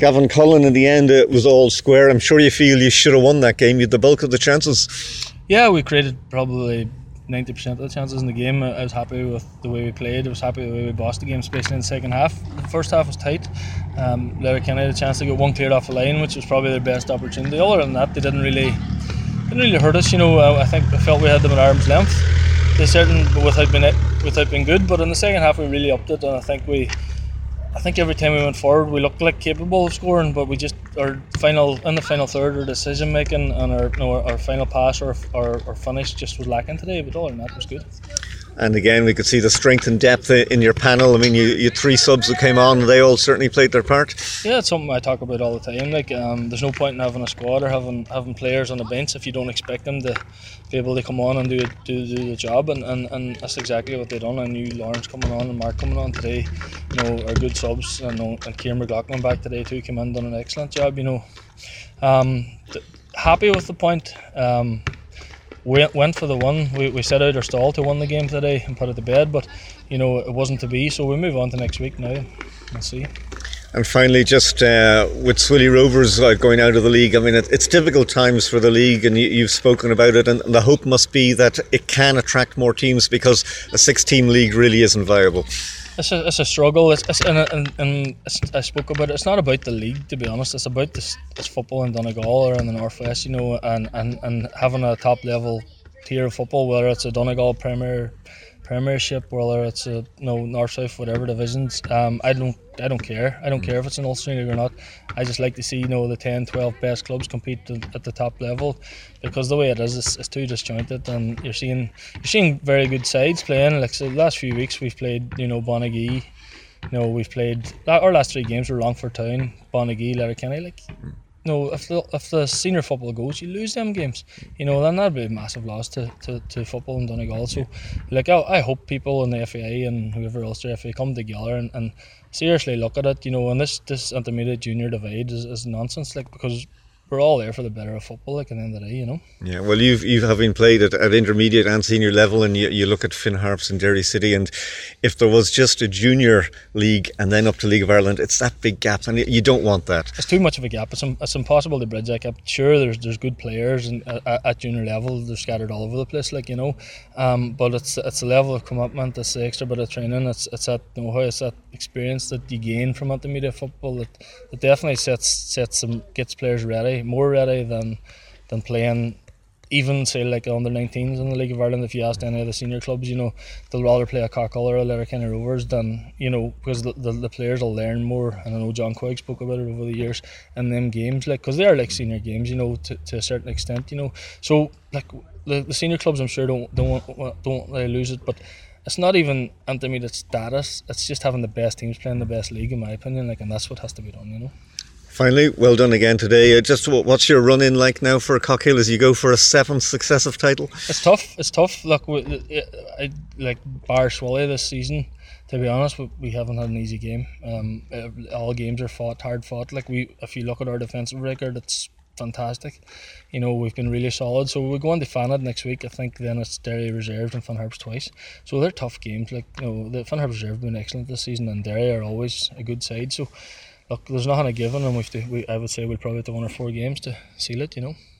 Gavin Cullen, in the end, it was all square. I'm sure you feel you should have won that game. You had the bulk of the chances. Yeah, we created probably 90% of the chances in the game. I was happy with the way we played. I was happy with the way we bossed the game, especially in the second half. The first half was tight. Letterkenny had a chance to get one cleared off the line, which was probably their best opportunity. Other than that, they didn't really hurt us. I felt we had them at arm's length. They certainly, without being good, but in the second half we really upped it, and I think every time we went forward we looked like capable of scoring, but we just in the final third, our decision making and our final pass or finish just was lacking today. But other than that, it was good. And again, we could see the strength and depth in your panel. I mean, you had 3 subs that came on, and they all certainly played their part. Yeah, it's something I talk about all the time. There's no point in having a squad or having players on the bench if you don't expect them to be able to come on and do the job. And that's exactly what they done. I knew Lawrence coming on and Mark coming on today, are good subs. And Kieran McLaughlin back today too, came in, done an excellent job. Happy with the point. We went for the one. We set out our stall to win the game today and put it to bed, but it wasn't to be, so we move on to next week now. We'll see. And finally, just with Swilly Rovers going out of the league, I mean, it's difficult times for the league, and you've spoken about it, and the hope must be that it can attract more teams, because a 6-team league really isn't viable. It's a struggle. And I spoke about it. It's not about the league, to be honest. It's about it's football in Donegal or in the Northwest, and having a top level tier of football, whether it's a Donegal Premiership, whether it's a North South, whatever divisions. I don't care. I don't care if it's an Ulster League or not. I just like to see the 10, 12 best clubs compete at the top level, because the way it is, it's too disjointed, and you're seeing very good sides playing. Like, so the last few weeks we've played Bonagee. We've played our last 3 games were Longford Town, Bonagee, Letterkenny. If the senior football goes, you lose them games. Then that'd be a massive loss to football in Donegal. So, I hope people in the FAI and whoever else the FAI come together and seriously look at it. And this intermediate junior divide is nonsense. Because we're all there for the better of football. At the end of the day, Yeah, well, you have been played at intermediate and senior level, and you look at Finn Harps and Derry City, and if there was just a junior league and then up to League of Ireland, it's that big gap, and you don't want that. It's too much of a gap. It's impossible to bridge that gap. Sure, there's good players, and at junior level they're scattered all over the place, but it's the level of commitment, it's the extra bit of training, it's that know-how, it's that experience that you gain from intermediate football that definitely gets players ready. More ready than playing even say under 19s in the League of Ireland. If you asked any of the senior clubs, they'll rather play a Cockall or a Letterkenny Rovers than because the players will learn more. And I know John Quigg spoke about it over the years in them games, because they are like senior games, to a certain extent, So the senior clubs, I'm sure don't lose it, but it's not even intermediate status. It's just having the best teams playing the best league, in my opinion. And that's what has to be done. Finally, well done again today. Just what's your run-in like now for Cockhill as you go for a 7th successive title? It's tough. Look, I bar Swilly this season. To be honest, we haven't had an easy game. All games are hard fought. If you look at our defensive record, it's fantastic. We've been really solid. So we go on to Fanad next week. I think then it's Derry Reserves and Finn Harps twice. So they're tough games. The Finn Harps Reserve have been excellent this season, and Derry are always a good side. So look, there's nothing a given, and I would say we'll probably have to 1 or 4 games to seal it.